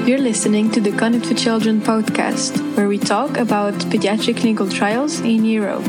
You're listening to the Connect with Children podcast, where we talk about pediatric clinical trials in Europe.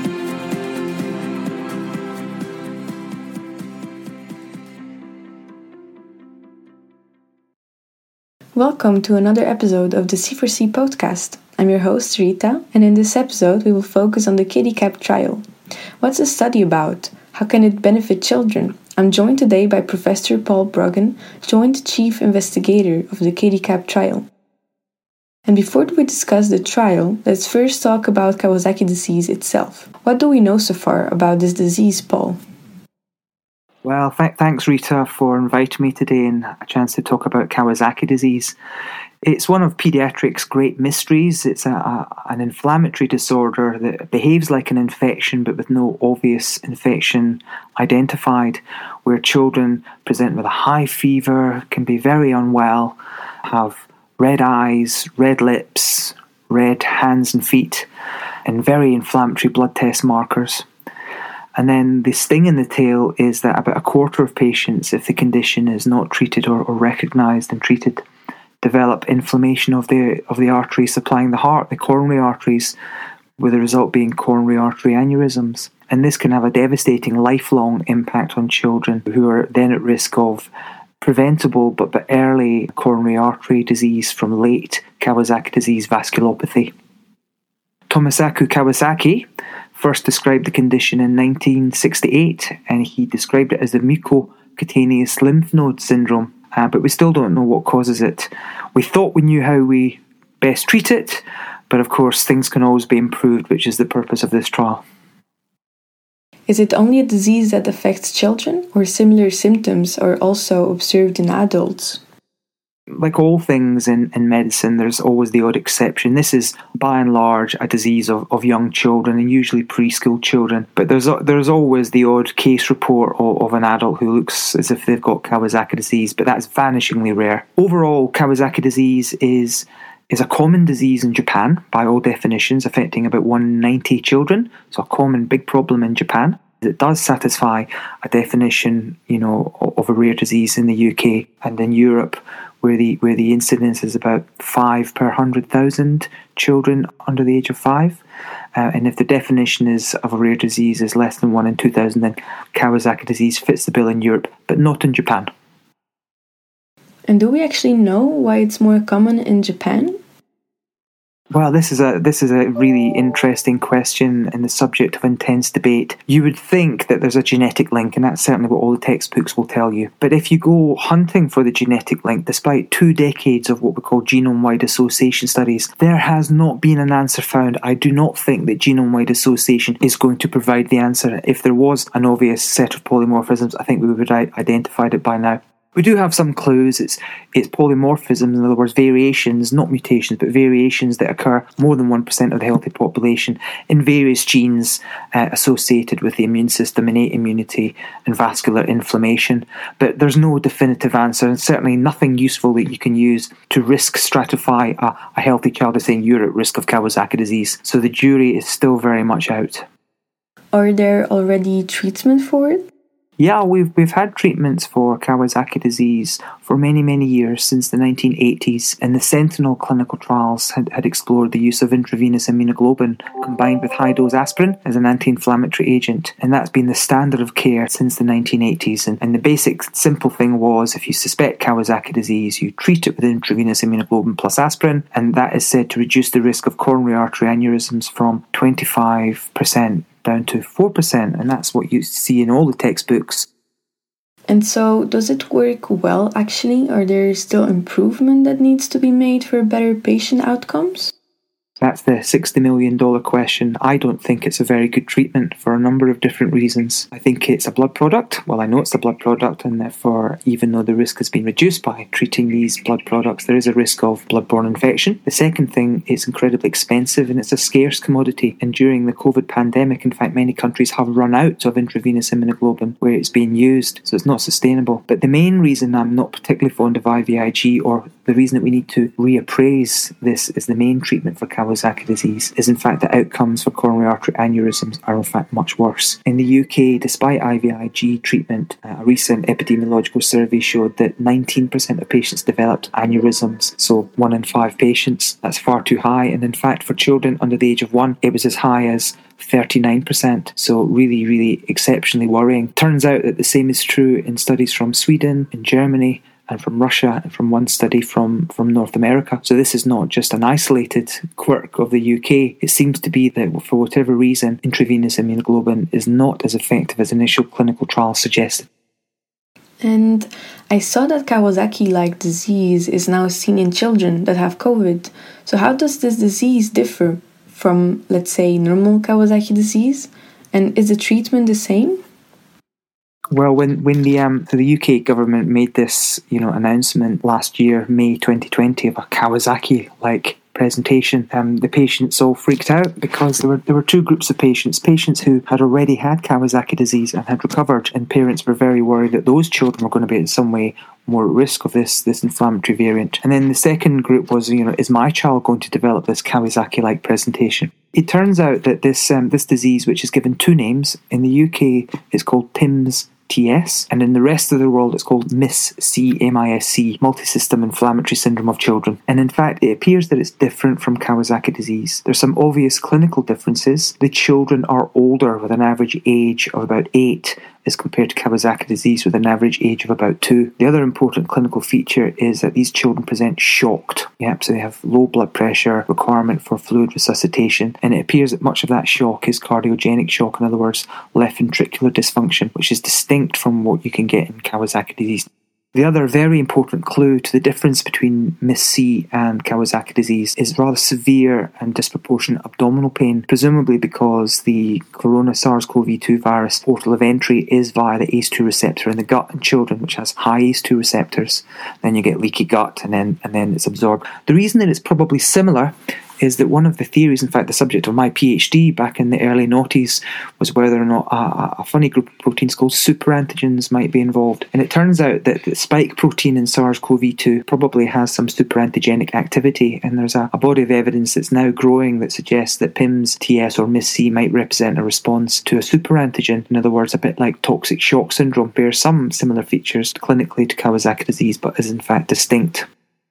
Welcome to another episode of the C4C podcast. I'm your host Rita, and in this episode we will focus on the KiddyCap trial. What's the study about? How can it benefit children? I'm joined today by Professor Paul Broggen, Joint Chief Investigator of the KiddyCap trial. And before we discuss the trial, let's first talk about Kawasaki disease itself. What do we know so far about this disease, Paul? Well, thanks Rita for inviting me today and a chance to talk about Kawasaki disease. It's one of pediatrics' great mysteries. It's an inflammatory disorder that behaves like an infection but with no obvious infection identified, where children present with a high fever, can be very unwell, have red eyes, red lips, red hands and feet, and very inflammatory blood test markers. And then the sting in the tail is that about a quarter of patients, if the condition is not treated or recognised and treated, develop inflammation of the arteries supplying the heart, the coronary arteries, with the result being coronary artery aneurysms. And this can have a devastating lifelong impact on children who are then at risk of preventable but early coronary artery disease from late Kawasaki disease vasculopathy. Tomosaku Kawasaki first described the condition in 1968, and he described it as the mucocutaneous lymph node syndrome. But we still don't know what causes it. We thought we knew how we best treat it, but of course things can always be improved, which is the purpose of this trial. Is it only a disease that affects children, or similar symptoms are also observed in adults? Like all things in medicine, there's always the odd exception. This is, by and large, a disease of young children, and usually preschool children. But there's always the odd case report of an adult who looks as if they've got Kawasaki disease, but that's vanishingly rare. Overall, Kawasaki disease is a common disease in Japan, by all definitions, affecting about 190 children. So a common big problem in Japan. It does satisfy a definition, of a rare disease in the UK and in Europe, where the incidence is about 5 per 100,000 children under the age of 5. And if the definition is of a rare disease is less than 1 in 2,000, then Kawasaki disease fits the bill in Europe, but not in Japan. And do we actually know why it's more common in Japan? Well, this is a really interesting question and the subject of intense debate. You would think that there's a genetic link, and that's certainly what all the textbooks will tell you. But if you go hunting for the genetic link, despite 2 decades of what we call genome-wide association studies, there has not been an answer found. I do not think that genome-wide association is going to provide the answer. If there was an obvious set of polymorphisms, I think we would have identified it by now. We do have some clues. It's polymorphisms, in other words, variations, not mutations, but variations that occur more than 1% of the healthy population in various genes associated with the immune system, innate immunity, and vascular inflammation. But there's no definitive answer, and certainly nothing useful that you can use to risk stratify a healthy child as saying you're at risk of Kawasaki disease. So the jury is still very much out. Are there already treatment for it? Yeah, we've had treatments for Kawasaki disease for many, many years, since the 1980s, and the Sentinel clinical trials had explored the use of intravenous immunoglobulin combined with high-dose aspirin as an anti-inflammatory agent, and that's been the standard of care since the 1980s. And the basic simple thing was, if you suspect Kawasaki disease, you treat it with intravenous immunoglobulin plus aspirin, and that is said to reduce the risk of coronary artery aneurysms from 25% down to 4%, and that's what you see in all the textbooks. And so, does it work well actually? Are there still improvement that needs to be made for better patient outcomes? That's the $60 million question. I don't think it's a very good treatment for a number of different reasons. I think it's a blood product. Well, I know it's a blood product, and therefore, even though the risk has been reduced by treating these blood products, there is a risk of bloodborne infection. The second thing, it's incredibly expensive and it's a scarce commodity. And during the COVID pandemic, in fact, many countries have run out of intravenous immunoglobulin where it's being used, so it's not sustainable. But the main reason I'm not particularly fond of IVIG or The reason that we need to reappraise this as the main treatment for Kawasaki disease is in fact that outcomes for coronary artery aneurysms are in fact much worse. In the UK, despite IVIG treatment, a recent epidemiological survey showed that 19% of patients developed aneurysms, so 1 in 5 patients. That's far too high, and in fact for children under the age of 1, it was as high as 39%, so really, really exceptionally worrying. Turns out that the same is true in studies from Sweden, in Germany, and from Russia, and from one study from North America. So this is not just an isolated quirk of the UK. It seems to be that for whatever reason, intravenous immunoglobulin is not as effective as initial clinical trials suggested. And I saw that Kawasaki-like disease is now seen in children that have COVID. So how does this disease differ from, let's say, normal Kawasaki disease? And is the treatment the same? Well, when the UK government made this announcement last year, May 2020, of a Kawasaki-like presentation, the patients all freaked out because there were two groups of patients who had already had Kawasaki disease and had recovered, and parents were very worried that those children were going to be in some way more at risk of this inflammatory variant. And then the second group was, is my child going to develop this Kawasaki-like presentation? It turns out that this disease, which is given two names, in the UK is called PIMS TS, and in the rest of the world it's called MIS-C, MIS-C, multisystem inflammatory syndrome of children. And in fact, it appears that it's different from Kawasaki disease. There's some obvious clinical differences. The children are older, with an average age of about 8, as compared to Kawasaki disease with an average age of about 2. The other important clinical feature is that these children present shocked. So they have low blood pressure, requirement for fluid resuscitation, and it appears that much of that shock is cardiogenic shock, in other words, left ventricular dysfunction, which is distinct from what you can get in Kawasaki disease. The other very important clue to the difference between MIS-C and Kawasaki disease is rather severe and disproportionate abdominal pain, presumably because the corona SARS-CoV-2 virus portal of entry is via the ACE2 receptor in the gut in children, which has high ACE2 receptors. Then you get leaky gut, and then it's absorbed. The reason that it's probably similar is that one of the theories, in fact the subject of my PhD back in the early noughties, was whether or not a funny group of proteins called superantigens might be involved. And it turns out that the spike protein in SARS-CoV-2 probably has some superantigenic activity, and there's a body of evidence that's now growing that suggests that PIMS, TS or MIS-C might represent a response to a superantigen. In other words, a bit like toxic shock syndrome, bears some similar features clinically to Kawasaki disease, but is in fact distinct.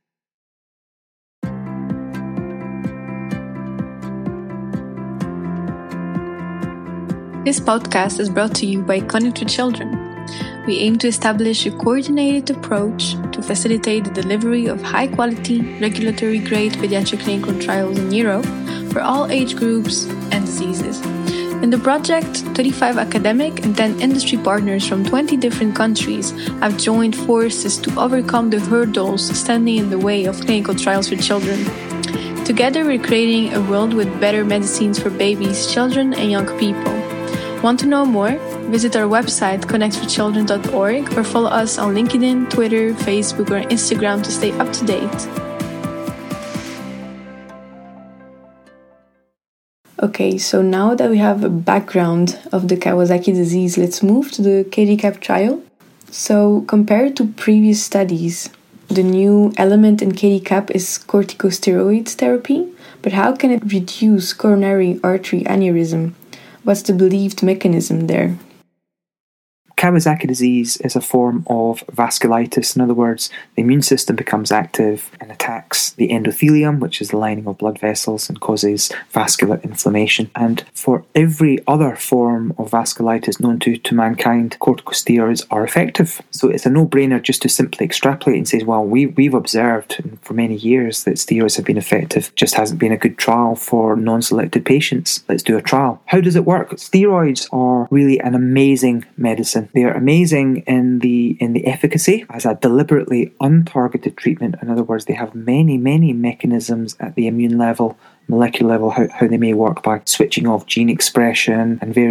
This podcast is brought to you by Connect with Children. We aim to establish a coordinated approach to facilitate the delivery of high-quality, regulatory-grade pediatric clinical trials in Europe for all age groups and diseases. In the project, 35 academic and 10 industry partners from 20 different countries have joined forces to overcome the hurdles standing in the way of clinical trials for children. Together, we're creating a world with better medicines for babies, children, and young people. Want to know more? Visit our website connectwithchildren.org or follow us on LinkedIn, Twitter, Facebook, or Instagram to stay up to date. Okay, so now that we have a background of the Kawasaki disease, let's move to the KDCAP trial. So, compared to previous studies, the new element in KDCAP is corticosteroid therapy, but how can it reduce coronary artery aneurysm? What's the believed mechanism there? Kawasaki disease is a form of vasculitis. In other words, the immune system becomes active and attacks the endothelium, which is the lining of blood vessels, and causes vascular inflammation. And for every other form of vasculitis known to mankind, corticosteroids are effective. So it's a no-brainer just to simply extrapolate and say, well, we've observed for many years that steroids have been effective. Just hasn't been a good trial for non-selected patients. Let's do a trial. How does it work? Steroids are really an amazing medicine. They are amazing in the efficacy as a deliberately untargeted treatment. In other words, they have many mechanisms at the immune level, molecular level, how they may work by switching off gene expression and various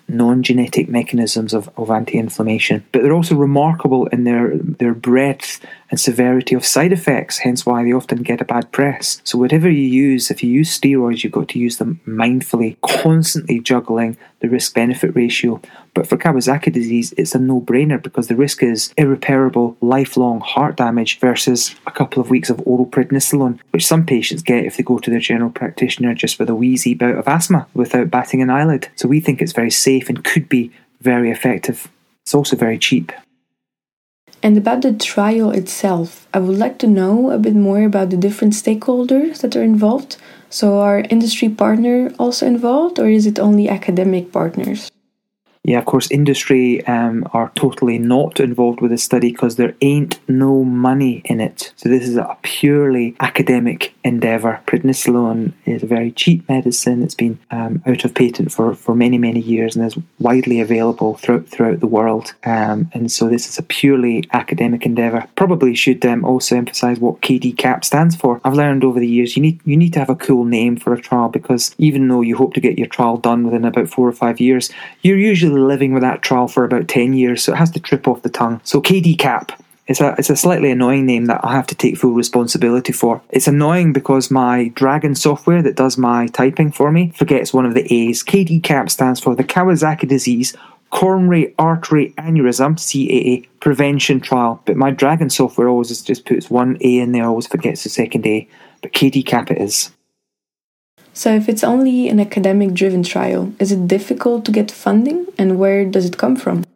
non-genetic mechanisms of anti-inflammation. But they're also remarkable in their breadth and severity of side effects, hence why they often get a bad press. So whatever you use, if you use steroids, you've got to use them mindfully, constantly juggling the risk-benefit ratio. But for Kawasaki disease, it's a no-brainer because the risk is irreparable, lifelong heart damage versus a couple of weeks of oral prednisolone, which some patients get if they go to their general practitioner just with a wheezy bout of asthma without batting an eyelid. So we think it's very safe and could be very effective. It's also very cheap. And about the trial itself, I would like to know a bit more about the different stakeholders that are involved. So are industry partners also involved, or is it only academic partners? Yeah, of course, industry are totally not involved with the study because there ain't no money in it. So this is a purely academic endeavour. Prednisolone is a very cheap medicine. It's been out of patent for many, many years and is widely available throughout the world. And so this is a purely academic endeavour. Probably should also emphasise what KDCAP stands for. I've learned over the years you need to have a cool name for a trial because even though you hope to get your trial done within about 4 or 5 years, you're usually living with that trial for about 10 years, so it has to trip off the tongue. So KDCAP, it's a slightly annoying name that I have to take full responsibility for. It's annoying because my Dragon software that does my typing for me forgets one of the A's. KDCAP stands for the Kawasaki Disease Coronary Artery Aneurysm, CAA, Prevention Trial. But my Dragon software always just puts one A in there, always forgets the second A. But KDCAP it is. So if it's only an academic-driven trial, is it difficult to get funding, and where does it come from?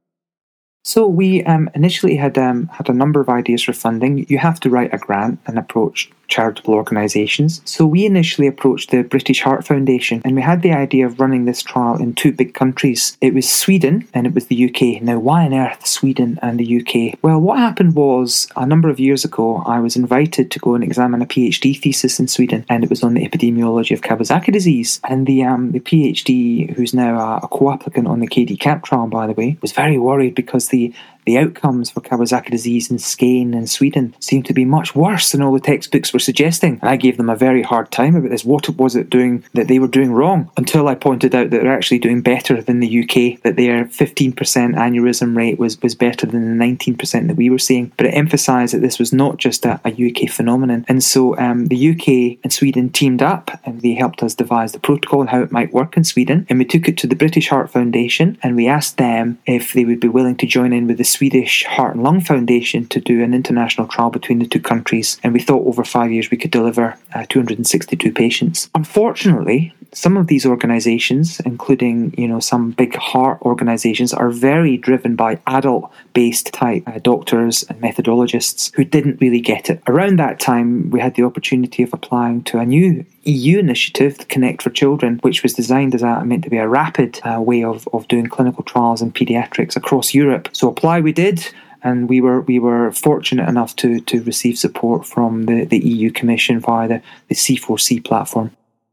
So we initially had a number of ideas for funding. You have to write a grant and approach charitable organisations. So we initially approached the British Heart Foundation and we had the idea of running this trial in 2 big countries. It was Sweden and it was the UK. Now, why on earth Sweden and the UK? Well, what happened was a number of years ago, I was invited to go and examine a PhD thesis in Sweden and it was on the epidemiology of Kawasaki disease. And the PhD, who's now a co-applicant on the KDCAP trial, by the way, was very worried because the outcomes for Kawasaki disease in Skåne and Sweden seemed to be much worse than all the textbooks were suggesting. And I gave them a very hard time about this. What was it doing that they were doing wrong? Until I pointed out that they're actually doing better than the UK, that their 15% aneurysm rate was better than the 19% that we were seeing. But it emphasised that this was not just a UK phenomenon. And so the UK and Sweden teamed up and they helped us devise the protocol and how it might work in Sweden. And we took it to the British Heart Foundation and we asked them if they would be willing to join in with the Swedish Heart and Lung Foundation to do an international trial between the 2 countries, and we thought over 5 years we could deliver 262 patients. Unfortunately, some of these organisations, including some big heart organisations, are very driven by adult-based type doctors and methodologists who didn't really get it. Around that time, we had the opportunity of applying to a new EU initiative, the Connect for Children, which was designed as meant to be a rapid way of doing clinical trials in paediatrics across Europe. So apply we did, and we were fortunate enough to receive support from the EU Commission via the C4C platform.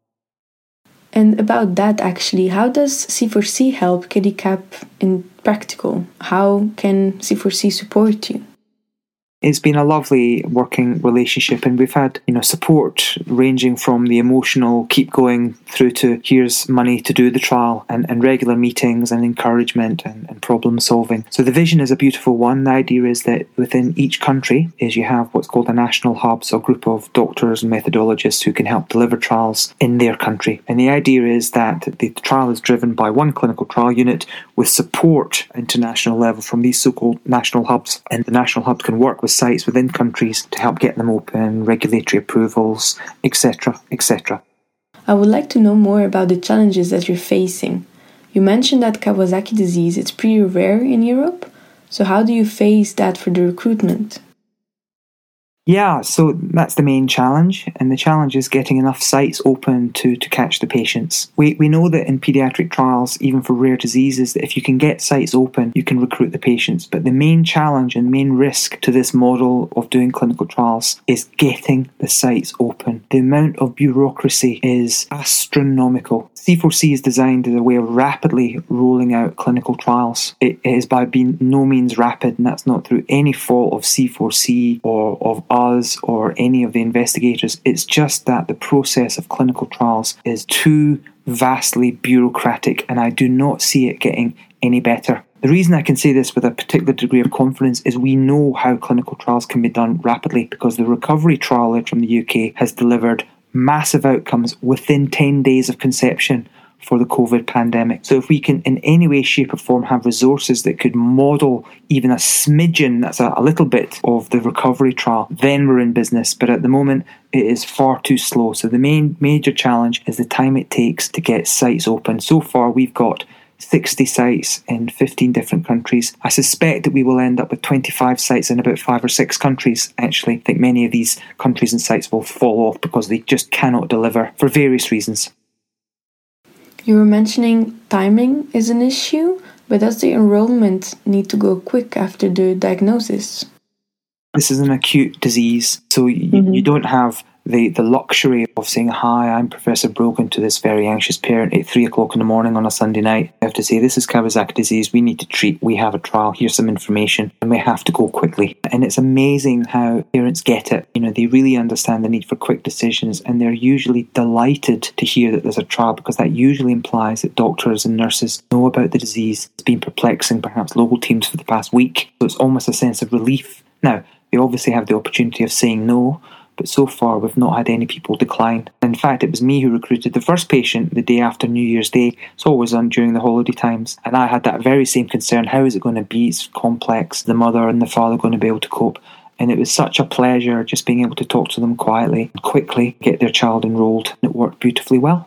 And about that, actually, how does C4C help KDCAP in practical? How can C4C support you? It's been a lovely working relationship and we've had, support ranging from the emotional keep going through to here's money to do the trial and regular meetings and encouragement and problem solving. So the vision is a beautiful one. The idea is that within each country is you have what's called a national hub, so a group of doctors and methodologists who can help deliver trials in their country. And the idea is that the trial is driven by one clinical trial unit with support at international level from these so-called national hubs. And the national hubs can work with sites within countries to help get them open, regulatory approvals, etc., etc. I would like to know more about the challenges that you're facing. You mentioned that Kawasaki disease is pretty rare in Europe, so how do you face that for the recruitment? Yeah, so that's the main challenge, and the challenge is getting enough sites open to catch the patients. We know that in paediatric trials, even for rare diseases, that if you can get sites open, you can recruit the patients. But the main challenge and main risk to this model of doing clinical trials is getting the sites open. The amount of bureaucracy is astronomical. C4C is designed as a way of rapidly rolling out clinical trials. It is by being no means rapid, and that's not through any fault of C4C or of us or any of the investigators. It's just that the process of clinical trials is too vastly bureaucratic, and I do not see it getting any better. The reason I can say this with a particular degree of confidence is we know how clinical trials can be done rapidly, because the recovery trial led from the UK has delivered massive outcomes within 10 days of conception for the COVID pandemic. So if we can in any way, shape or form have resources that could model even a smidgen, that's a little bit of the recovery trial, then we're in business. But at the moment, it is far too slow. So the major challenge is the time it takes to get sites open. So far, we've got 60 sites in 15 different countries. I suspect that we will end up with 25 sites in about 5 or 6 countries, actually. I think many of these countries and sites will fall off because they just cannot deliver for various reasons. You were mentioning timing is an issue, but does the enrollment need to go quick after the diagnosis? This is an acute disease, so you don't have the luxury of saying, "Hi, I'm Professor Brogan," to this very anxious parent at 3 o'clock in the morning on a Sunday night. You have to say, "This is Kawasaki disease, we need to treat, we have a trial, here's some information," and we have to go quickly. And it's amazing how parents get it. They really understand the need for quick decisions, and they're usually delighted to hear that there's a trial, because that usually implies that doctors and nurses know about the disease. It's been perplexing perhaps local teams for the past week, so it's almost a sense of relief. Now, they obviously have the opportunity of saying no, but so far we've not had any people decline. In fact, it was me who recruited the first patient the day after New Year's Day. It's always on during the holiday times, and I had that very same concern. How is it going to be? It's complex. The mother and the father are going to be able to cope. And it was such a pleasure just being able to talk to them quietly and quickly get their child enrolled. It worked beautifully well.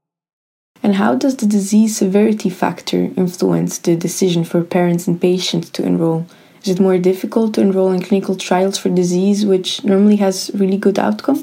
And how does the disease severity factor influence the decision for parents and patients to enroll? Is it more difficult to enroll in clinical trials for disease which normally has really good outcome?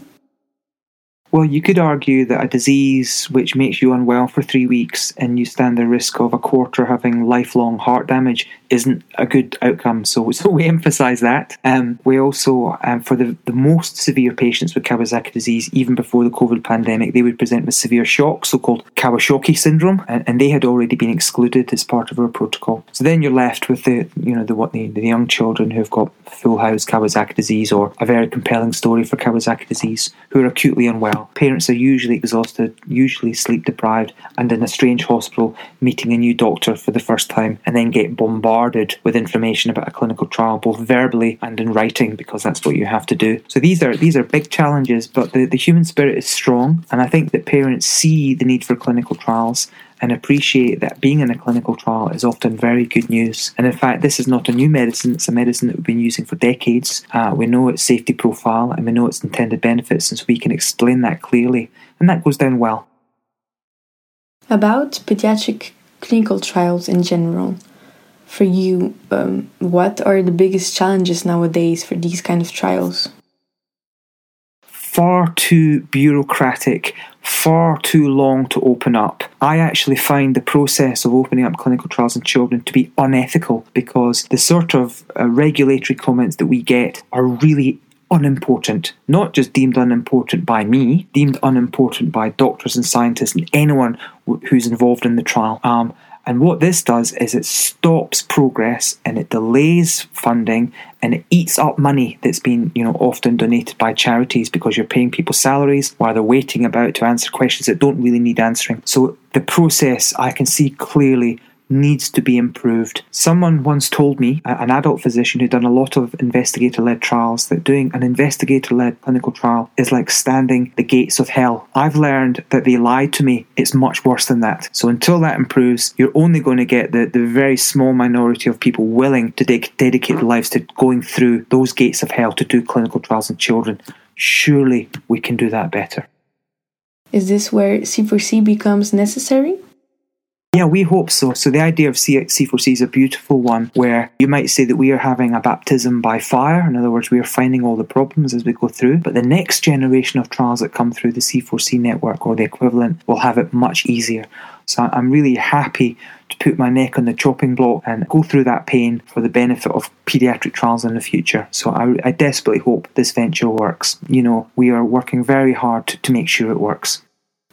Well, you could argue that a disease which makes you unwell for 3 weeks and you stand the risk of a quarter having lifelong heart damage isn't a good outcome. So we emphasise that. We also, for the most severe patients with Kawasaki disease, even before the COVID pandemic, they would present with severe shock, so-called Kawasaki syndrome, and they had already been excluded as part of our protocol. So then you're left with the young children who've got full house Kawasaki disease or a very compelling story for Kawasaki disease, who are acutely unwell. Parents are usually exhausted, usually sleep deprived, and in a strange hospital meeting a new doctor for the first time, and then get bombarded with information about a clinical trial, both verbally and in writing, because that's what you have to do. So these are big challenges, but the human spirit is strong, and I think that parents see the need for clinical trials and appreciate that being in a clinical trial is often very good news. And in fact, this is not a new medicine, it's a medicine that we've been using for decades. We know its safety profile and we know its intended benefits, and so we can explain that clearly, and that goes down well. About pediatric clinical trials in general, for you, what are the biggest challenges nowadays for these kind of trials? Far too bureaucratic, far too long to open up. I actually find the process of opening up clinical trials in children to be unethical, because the sort of regulatory comments that we get are really unimportant. Not just deemed unimportant by me, deemed unimportant by doctors and scientists and anyone who's involved in the trial. And what this does is it stops progress and it delays funding and it eats up money that's been, often donated by charities, because you're paying people salaries while they're waiting about to answer questions that don't really need answering. So the process, I can see clearly, needs to be improved. Someone once told me, an adult physician who'd done a lot of investigator-led trials, that doing an investigator-led clinical trial is like standing the gates of hell. I've learned that they lied to me. It's much worse than that. So until that improves, you're only going to get the very small minority of people willing to dedicate their lives to going through those gates of hell to do clinical trials in children. Surely we can do that better. Is this where C4C becomes necessary? Yeah, we hope so. So the idea of C4C is a beautiful one, where you might say that we are having a baptism by fire. In other words, we are finding all the problems as we go through. But the next generation of trials that come through the C4C network or the equivalent will have it much easier. So I'm really happy to put my neck on the chopping block and go through that pain for the benefit of paediatric trials in the future. So I desperately hope this venture works. We are working very hard to make sure it works.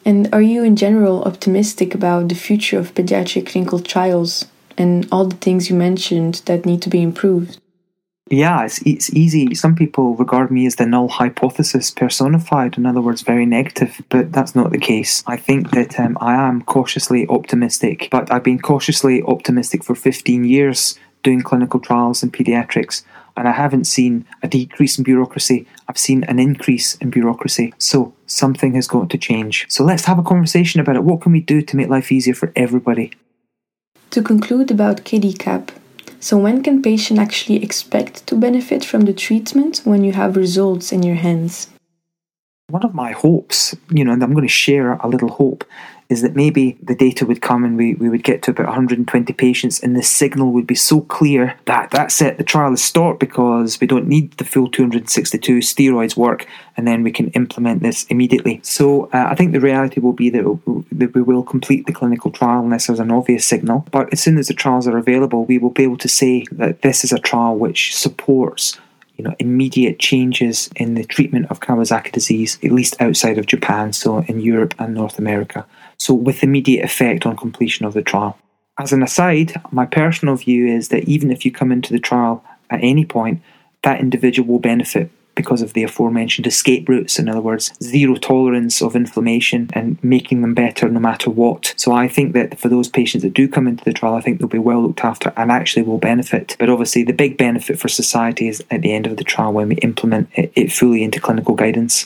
And are you in general optimistic about the future of pediatric clinical trials and all the things you mentioned that need to be improved? Yeah, it's easy. Some people regard me as the null hypothesis personified, in other words, very negative, but that's not the case. I think that I am cautiously optimistic, but I've been cautiously optimistic for 15 years doing clinical trials in paediatrics, and I haven't seen a decrease in bureaucracy. I've seen an increase in bureaucracy. So something has got to change. So let's have a conversation about it. What can we do to make life easier for everybody? To conclude about KidiCap, so when can patients actually expect to benefit from the treatment when you have results in your hands? One of my hopes, and I'm going to share a little hope, is that maybe the data would come and we would get to about 120 patients and the signal would be so clear that that's it, the trial is stopped because we don't need the full 262, steroids work, and then we can implement this immediately. So I think the reality will be that we will complete the clinical trial unless there's an obvious signal. But as soon as the trials are available, we will be able to say that this is a trial which supports immediate changes in the treatment of Kawasaki disease, at least outside of Japan, so in Europe and North America. So with immediate effect on completion of the trial. As an aside, my personal view is that even if you come into the trial at any point, that individual will benefit because of the aforementioned escape routes, in other words, zero tolerance of inflammation and making them better no matter what. So I think that for those patients that do come into the trial, I think they'll be well looked after and actually will benefit. But obviously the big benefit for society is at the end of the trial when we implement it fully into clinical guidance.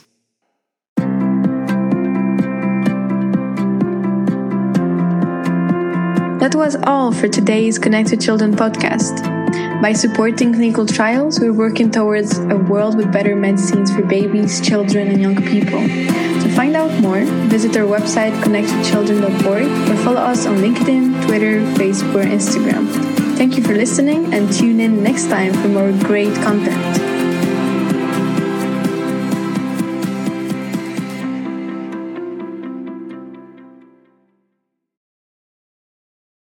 That was all for today's Connected Children podcast. By supporting clinical trials, we're working towards a world with better medicines for babies, children, and young people. To find out more, visit our website connectedchildren.org or follow us on LinkedIn, Twitter, Facebook, or Instagram. Thank you for listening and tune in next time for more great content.